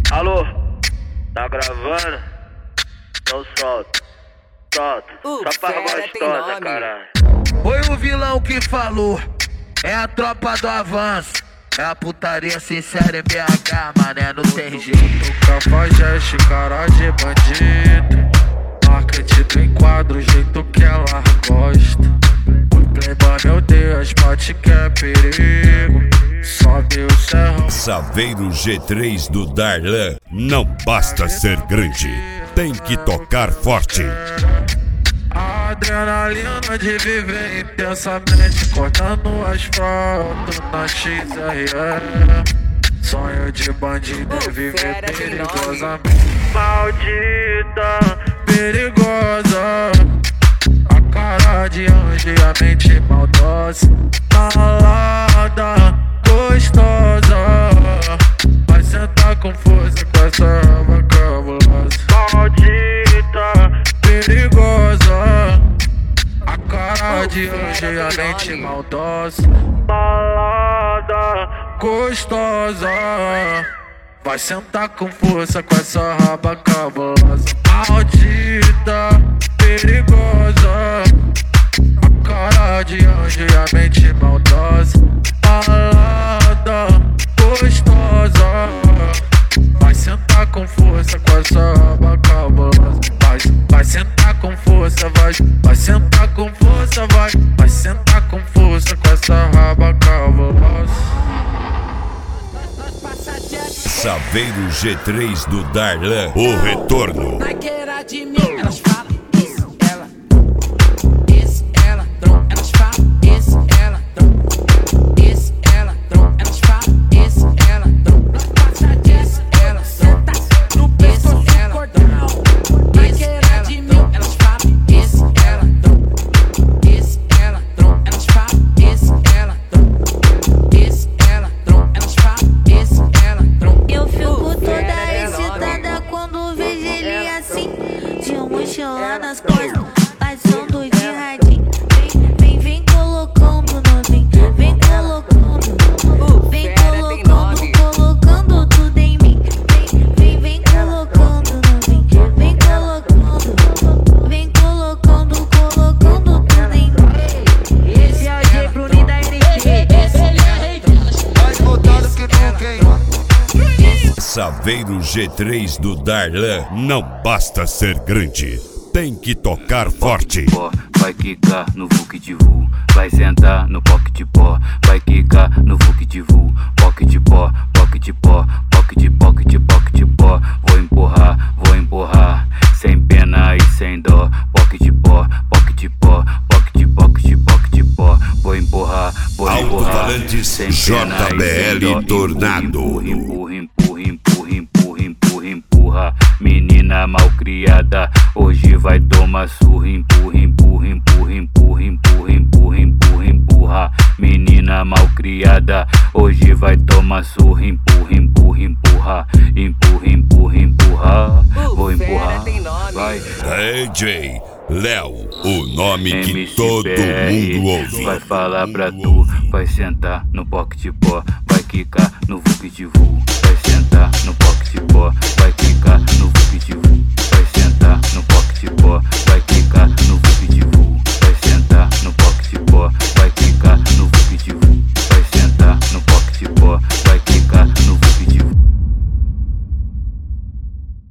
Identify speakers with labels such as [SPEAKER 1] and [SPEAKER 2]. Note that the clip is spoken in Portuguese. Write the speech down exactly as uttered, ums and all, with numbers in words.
[SPEAKER 1] Alô, tá gravando? Então solta, solta.
[SPEAKER 2] Uh,
[SPEAKER 1] Só pra gostosa, caralho.
[SPEAKER 3] Foi o vilão que falou, é a tropa do avanço. É a putaria sincera em B H, mané, não tem jeito.
[SPEAKER 4] Cafajeste, cara de bandido. Marketing do enquadro, o jeito que ela gosta. O playboy, meu Deus, bate que é perigo. Sobe o serrão.
[SPEAKER 5] Saveiro G três do Darlan. Não basta ser grande, tem que tocar forte.
[SPEAKER 4] A adrenalina de viver intensamente, cortando asfalto na X R E. Sonho de bandido é viver perigosamente. Maldita, perigosa. A cara de anjo e a mente maldosa. Malada, gostosa. Vai sentar com força com essa raba cabulosa. Maldita, perigosa. A cara de anjo e a mente maldosa. Malada, gostosa. Vai sentar com força com essa raba cabulosa. Maldita, perigosa. A cara de anjo e a mente maldosa. Malada, gostosa. Vai sentar com força com essa raba cabulosa. Vai, vai sentar com força, vai. Vai sentar com força, vai. Vai sentar com força com essa raba cabulosa.
[SPEAKER 5] Saveiro G três do Darlan, o retorno.
[SPEAKER 2] Na queira de mim, elas falam isso, ela, isso, ela, tron, elas falam isso, ela, tron, isso, ela, tron, elas falam isso, ela, tron, passa disso, ela, senta no peso, ela, tron, na queira de mim, elas falam isso, ela, tron, isso, ela, tron, elas falam isso, ela, tron, isso, ela, tron, elas falam isso, ela, tron.
[SPEAKER 6] Eu fico toda excitada quando vejo ele assim, de mochila nas costas, passando de radinho. Vem, vem, vem colocando novinho, vem colocando, vem colocando, colocando tudo em mim. Vem, vem, vem colocando novinho, vem colocando, vem colocando, colocando tudo em mim. Esse é o J Bruninho da N T.
[SPEAKER 4] Mais voltado que nunca, hein?
[SPEAKER 5] Saveiro G três do Darlan. Não basta ser grande, tem que tocar forte.
[SPEAKER 7] Vai quicar no vuc-de-vu, vai sentar no pocket-pó. Vai quicar no vuc-de-vu, pocket-pó, pocket-pó, pocket, pocket, pocket-pó. Vou empurrar, vou empurrar, sem pena e sem dó. Pocket-pó, pocket-pó, pocket, pocket, pocket-pó. Vou empurrar, vou empurrar,
[SPEAKER 5] Alto-falantes
[SPEAKER 7] sem pena
[SPEAKER 5] J B
[SPEAKER 7] e sem
[SPEAKER 5] L
[SPEAKER 7] dó.
[SPEAKER 5] Tornado.
[SPEAKER 7] Empurra, empurra, empurra, empurra, empurra, empurra. Menina malcriada, hoje vai tomar surra. Empurra, empurra, empurra, empurra, empurra, empurra, empurra, empurra. Menina malcriada, hoje vai tomar surra. Empurra, empurra, empurra, empurra, empurra, empurra. Vou empurrar, vai.
[SPEAKER 5] D J Léo, o nome que
[SPEAKER 7] M C
[SPEAKER 5] todo
[SPEAKER 7] P R
[SPEAKER 5] mundo ouve.
[SPEAKER 7] vai falar pra tu, vai sentar no pocket-pó, vai quicar no vuc-de-vu.